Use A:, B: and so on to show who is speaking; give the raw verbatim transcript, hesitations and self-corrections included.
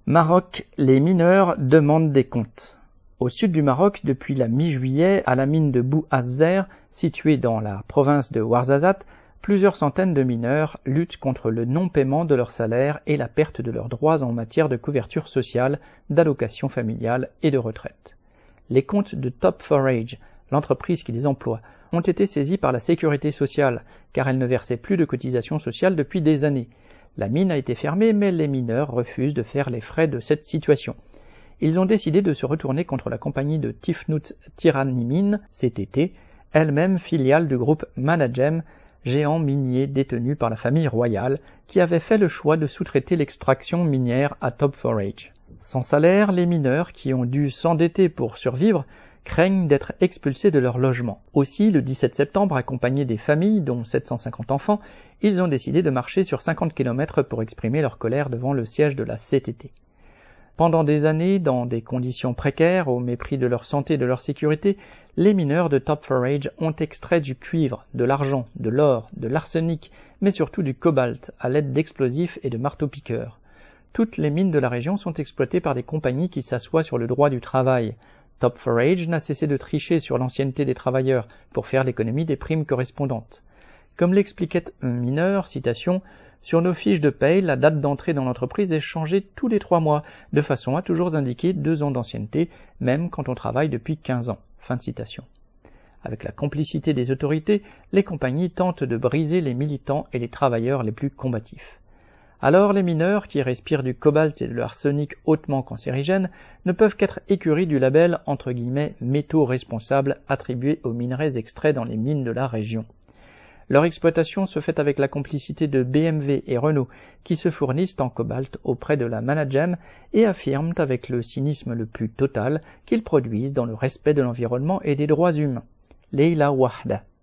A: Maroc, les mineurs demandent des comptes. Au sud du Maroc, depuis la mi-juillet, à la mine de Bou Azzer, située dans la province de Ouarzazate, plusieurs centaines de mineurs luttent contre le non-paiement de leur salaire et la perte de leurs droits en matière de couverture sociale, d'allocation familiale et de retraite. Les comptes de Top four Age, l'entreprise qui les emploie, ont été saisis par la sécurité sociale, car elle ne versait plus de cotisations sociales depuis des années. La mine a été fermée, mais les mineurs refusent de faire les frais de cette situation. Ils ont décidé de se retourner contre la compagnie de Tifnut Tirani C T T, elle-même filiale du groupe Managem, géant minier détenu par la famille royale, qui avait fait le choix de sous-traiter l'extraction minière à Top four Age. Sans salaire, les mineurs, qui ont dû s'endetter pour survivre, craignent d'être expulsés de leur logement. Aussi, le dix-sept septembre, accompagnés des familles, dont sept cent cinquante enfants, ils ont décidé de marcher sur cinquante kilomètres pour exprimer leur colère devant le siège de la C T T. Pendant des années, dans des conditions précaires, au mépris de leur santé et de leur sécurité, les mineurs de Top four Age ont extrait du cuivre, de l'argent, de l'or, de l'arsenic, mais surtout du cobalt, à l'aide d'explosifs et de marteaux-piqueurs. Toutes les mines de la région sont exploitées par des compagnies qui s'assoient sur le droit du travail. Top four Age n'a cessé de tricher sur l'ancienneté des travailleurs pour faire l'économie des primes correspondantes. Comme l'expliquait un mineur, citation, « Sur nos fiches de paye, la date d'entrée dans l'entreprise est changée tous les trois mois, de façon à toujours indiquer deux ans d'ancienneté, même quand on travaille depuis quinze ans. » Fin de citation. Avec la complicité des autorités, les compagnies tentent de briser les militants et les travailleurs les plus combatifs. Alors les mineurs, qui respirent du cobalt et de l'arsenic hautement cancérigènes, ne peuvent qu'être écuris du label entre guillemets métaux responsables attribué aux minerais extraits dans les mines de la région. Leur exploitation se fait avec la complicité de B M W et Renault, qui se fournissent en cobalt auprès de la Managem et affirment avec le cynisme le plus total qu'ils produisent dans le respect de l'environnement et des droits humains. Leila Wahda.